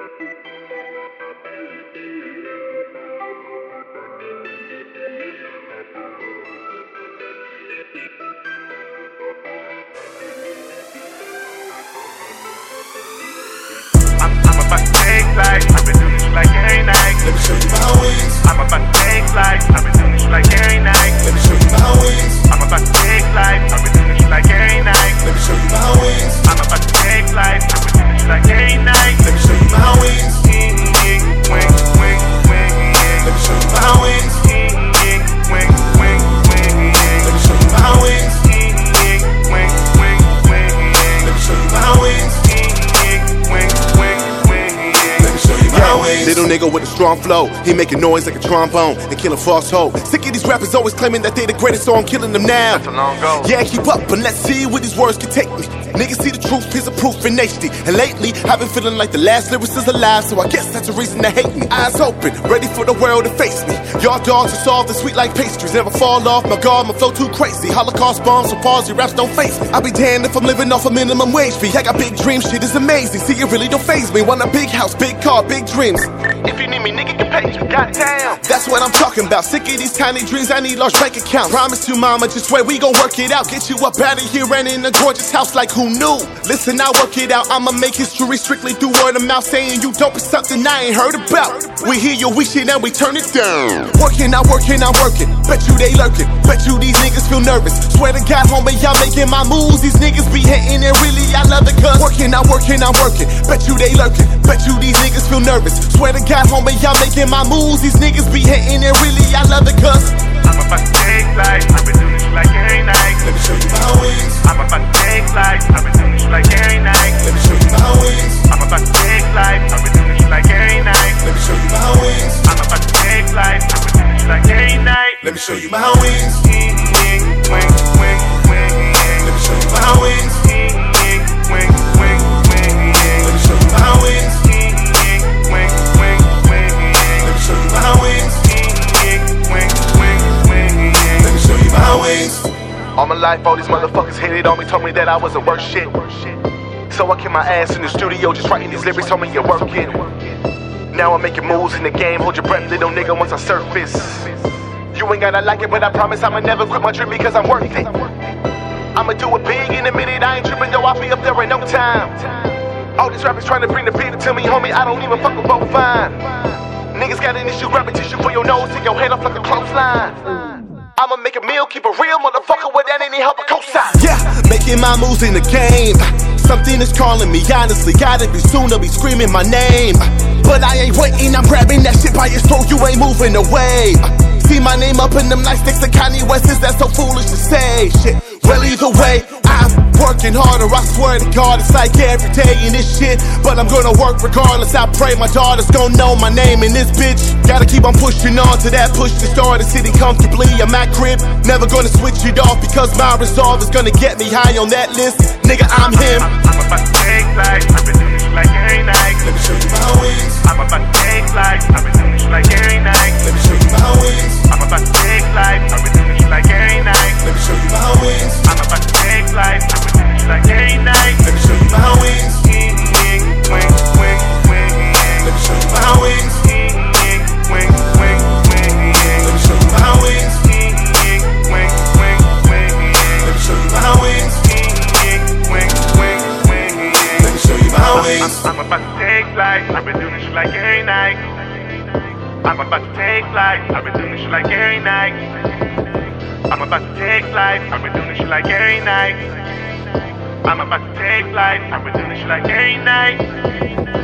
I'm about to take flight. I've been doing this like every night. Let me show you my wings. I'm about to take flight. I've been doing this like every night. Let me show you my wings. I'm about to take flight. I've been doing this like every night. Let me show you my wings. I'm about to take flight. I've been doing this like every night. Let me show you my wings. Wing, wing, wing. Let me show you my wings. Wing, wing, wing. Let me show you my wings. Wing, wing, wing. Let me show you my wings. Little nigga with a strong flow, he making noise like a trombone and killing false hope. Sick of these rappers always claiming that they the greatest, so I'm killing them now. That's a long goal. Yeah, keep up, but let's see where these words can take me. Niggas see the truth, here's a proof in HD. And lately, I've been feeling like the last lyricist alive, so I guess that's a reason to hate me. Eyes open, ready for the world to face me. Y'all dogs are soft and sweet like pastries, never fall off my guard, my flow too crazy. Holocaust bombs, so pause, your raps don't face me. I'll be damned if I'm living off a minimum wage fee. I got big dreams, shit is amazing. See, it really don't faze me. Want a big house, big car, big dreams. If you need me, nigga, can pay you. Goddamn. That's what I'm talking about. Sick of these tiny dreams, I need large bank accounts. Promise you, mama, just wait, we gon' work it out. Get you up out of here and in a gorgeous house like who knew? Listen, I work it out, I'ma make history strictly through word of mouth. Saying you dope is something I ain't heard about. We hear your weak shit and we turn it down. Working, I'm working, I'm working. Bet you they lurking, bet you these niggas feel nervous. Swear to God, homie, y'all making my moves. These niggas be hating and really I love it cause working, I'm working, I'm working. Bet you they lurking, bet you these niggas feel nervous. Swear to God, homie, y'all making my moves. These niggas be hating and really I love it cause I'm about to take flight. I've been doing this like every night. Let me show you my wings. I'm about to take flight. I've been doing this like every night. Let me show you my wings. I'm about to take flight. I've been doing this like every night. Let me show you my wings. I'm about to take flight. I've been doing this like every night. Let me show you my wings. Wing, wing, wing. Let me show you my wings. Wing, wing, wing. Let me show you my wings. Wing, wing, wing. Let me show you my wings. Let me show you my wings. all my life, all these motherfuckers hated on me, told me that I wasn't worth shit. So I kept my ass in the studio, just writing these lyrics, told me you're working. Now I'm making moves in the game, hold your breath, little nigga, once I surface. You ain't gotta like it, but I promise I'ma never quit my dream because I'm worth it. I'ma do it big in a minute, I ain't tripping though, I'll be up there in no time. All these rappers trying to bring the beat to me, homie, I don't even fuck with both fine. Niggas got an issue, grab a tissue for your nose, take your head off like a clothesline. I'ma make a meal, keep it real, motherfucker, without any help or cosign. Yeah, making my moves in the game. Something is calling me, honestly, gotta be soon to be screaming my name. But I ain't waiting, I'm grabbing that shit by your throat, you ain't moving away. See my name up in them nights next to Kanye West, is that so foolish to say? Shit, well either way, I'm working harder, I swear to God, it's like every day in this shit. But I'm gonna work regardless, I pray my daughter's gonna know my name in this bitch. Gotta keep on pushing on to that push to start, sitting comfortably in my crib. Never gonna switch it off because my resolve is gonna get me high on that list. Nigga, I'm him. I'm about to take flight, I've been doing this like every night. Let me show you my wings. I'm about to take flight, I've been doing this like every night. Let me show you my wings. I'm about to take flight, I've been doing this like every night. Let me show you my wings. I'm about to take flight, I've been doing this like every night. Let me show you my wings. Wing, wing, wing. Let me show you my wings. Wing, wing, wing. Let me show you my wings. Wing, wing, wing. Let me show you my wings. Let me show you my wings. I'm about to take flight, I've been doing this shit like every night. I'm about to take flight, I've been doing this shit like every night. I'm about to take flight, I've been doing this shit like every night. I'm about to take flight, I've been doing this shit like every night.